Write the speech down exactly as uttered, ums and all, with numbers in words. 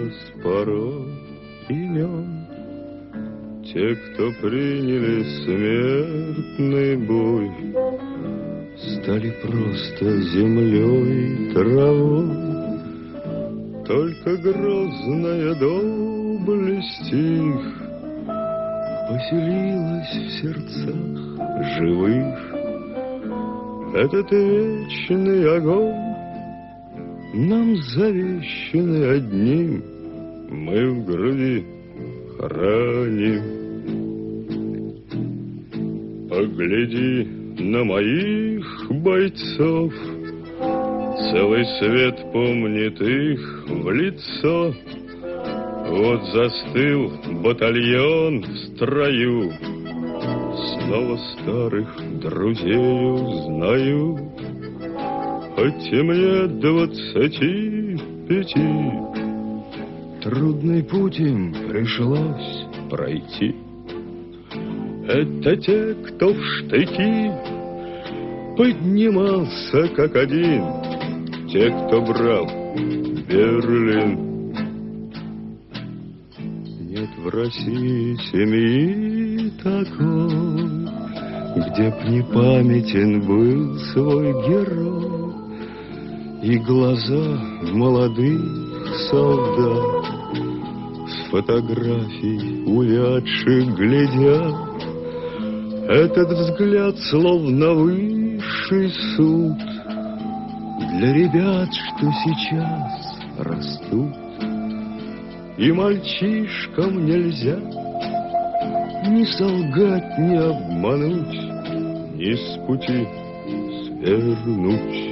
с порой имен. Те, кто приняли смертный бой, стали просто землей, травой. Только грозная доблесть их поселилась в сердцах живых. Этот вечный огонь нам завещанный одним, мы в груди храним. Погляди на моих бойцов, целый свет помнит их в лицо. Вот застыл батальон в строю, снова старых друзей узнаю. Хоть и мне двадцати пяти, трудный путь им пришлось пройти. Это те, кто в штыки поднимался как один, те, кто брал Берлин. Нет в России семьи такой, где б не памятен был свой герой. И глаза молодых солдат с фотографий увядших глядят. Этот взгляд словно высший суд для ребят, что сейчас растут. И мальчишкам нельзя ни солгать, ни обмануть, ни с пути свернуть.